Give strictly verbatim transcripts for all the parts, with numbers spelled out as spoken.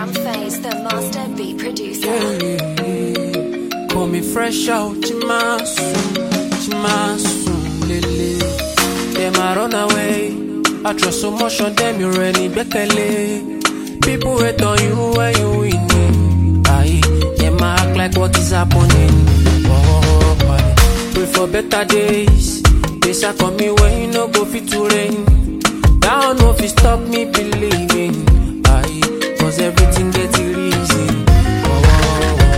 Drum Phase, the master beat producer. Yeah, yeah, yeah. Call me fresh out, Chimasu, Chimasu, Lele. Them I run away. I trust so much on them, you really bekele. People hate on you when you winning. Aye, them I act like what is happening. Oh, aye. Pray for better days. This I call me when you no go fit to rain. Down no fit stop me believing. Aye, cause everything gets easy. Oh, oh, oh.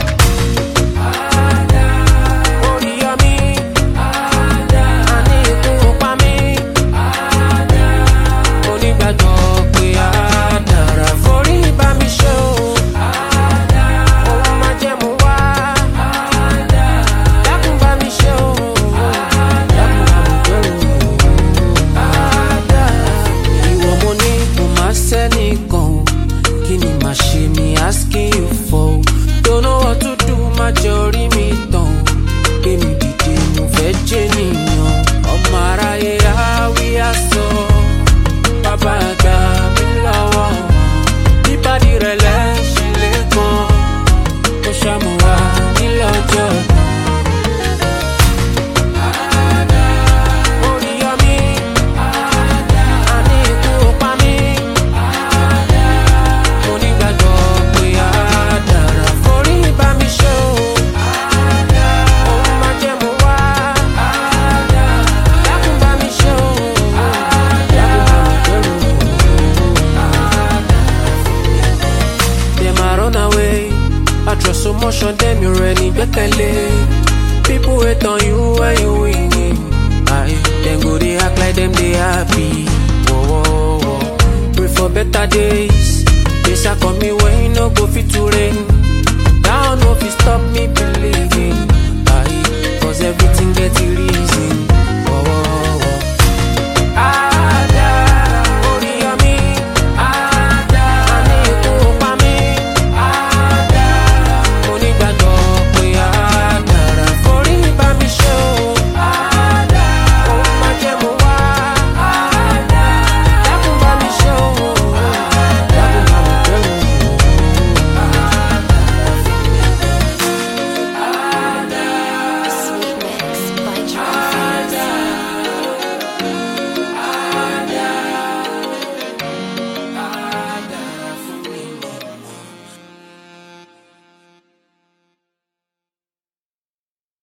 Asking you for, don't know what to do, my jury me down. Give me the day, no virgin, oh my, yeah, we are so. Papa, got me low. The body relax, she let go. Oshamuwa, the love. I trust so much on them, you really bekele. People hate on you when you winning. Aye, then go they act like them they happy. Whoa, whoa, whoa. Pray for better days. This I call me when you no go fit to rain. Down no fit stop me believing. Aye, cause everything gets easy.